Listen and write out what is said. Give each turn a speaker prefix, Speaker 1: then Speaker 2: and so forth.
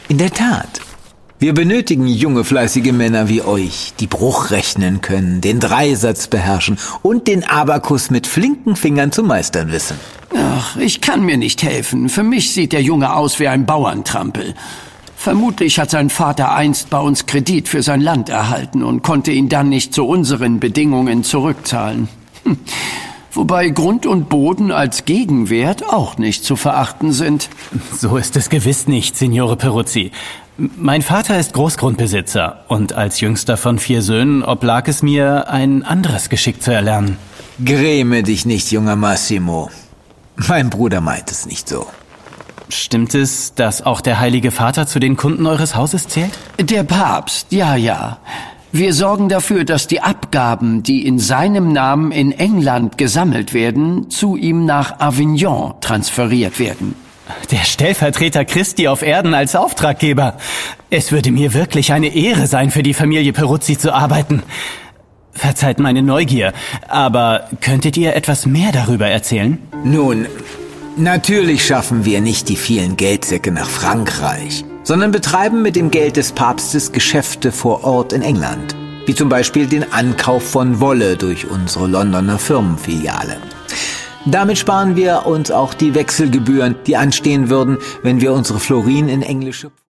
Speaker 1: In der Tat. Wir benötigen junge, fleißige Männer wie euch, die Bruch rechnen können, den Dreisatz beherrschen und den Abakus mit flinken Fingern zu meistern wissen.
Speaker 2: Ach, ich kann mir nicht helfen. Für mich sieht der Junge aus wie ein Bauerntrampel. Vermutlich hat sein Vater einst bei uns Kredit für sein Land erhalten und konnte ihn dann nicht zu unseren Bedingungen zurückzahlen. Wobei Grund und Boden als Gegenwert auch nicht zu verachten sind.
Speaker 3: So ist es gewiss nicht, Signore Peruzzi. Mein Vater ist Großgrundbesitzer und als jüngster von 4 Söhnen oblag es mir, ein anderes Geschick zu erlernen.
Speaker 1: Gräme dich nicht, junger Massimo. Mein Bruder meint es nicht so.
Speaker 3: Stimmt es, dass auch der Heilige Vater zu den Kunden eures Hauses zählt?
Speaker 2: Der Papst, ja. Wir sorgen dafür, dass die Abgaben, die in seinem Namen in England gesammelt werden, zu ihm nach Avignon transferiert werden.
Speaker 3: Der Stellvertreter Christi auf Erden als Auftraggeber. Es würde mir wirklich eine Ehre sein, für die Familie Peruzzi zu arbeiten. Verzeiht meine Neugier, aber könntet ihr etwas mehr darüber erzählen?
Speaker 1: Nun, natürlich schaffen wir nicht die vielen Geldsäcke nach Frankreich, sondern betreiben mit dem Geld des Papstes Geschäfte vor Ort in England, wie zum Beispiel den Ankauf von Wolle durch unsere Londoner Firmenfiliale. Damit sparen wir uns auch die Wechselgebühren, die anstehen würden, wenn wir unsere Florinen in englische